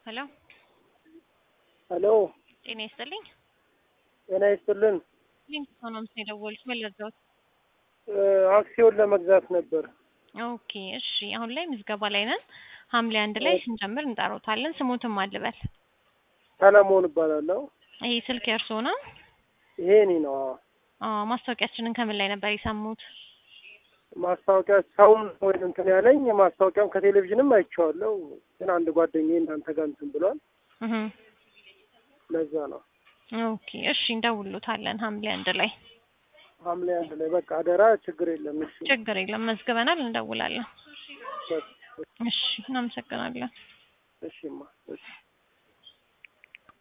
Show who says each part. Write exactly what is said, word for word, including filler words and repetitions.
Speaker 1: ሄሎ
Speaker 2: ሄሎ
Speaker 1: ጤና ይስጥልኝ።
Speaker 2: ጤና ይስጥልን።
Speaker 1: ሊንክ ሆኖ ነው የደወልኩት መለዛት።
Speaker 2: አክሲዮን ለመግዛት ነበር።
Speaker 1: ኦኬ እሺ፣ አሁን ላይ ምዝገባ ላይ ነን። ሐምሌ አንድ ላይ ስንጀምር እንጠራውታለን። ስሙትም አልበል።
Speaker 2: ሰለሞን እባላለሁ።
Speaker 1: ይሄ ስልክ የእርስዎ ነው?
Speaker 2: ይሄ እኔ ነው።
Speaker 1: አዎ። ማስታወቂያችንን ከምን ላይ ነበር የሰሙት?
Speaker 2: ማስታወቂያ ሰውን ወይ እንትን ያለኝ ማስታወቂያም ከቴሌቪዥንም አይቼዋለሁ። ግን አንድ ጓደኛዬ እናንተ ጋር እንትን ብሏል።
Speaker 1: እህ
Speaker 2: ለዛ ነው።
Speaker 1: ኦኬ እሺ፣ እንደውሉታለን ሐምሌ አንድ ላይ።
Speaker 2: ሐምሌ አንድ ላይ በቃ አደራ። ችግር የለም። እሺ
Speaker 1: ችግር የለም። መዝግበናል፣ እንደውላለን። እሺ፣ እናመሰግናለን።
Speaker 2: እሺማ እሺ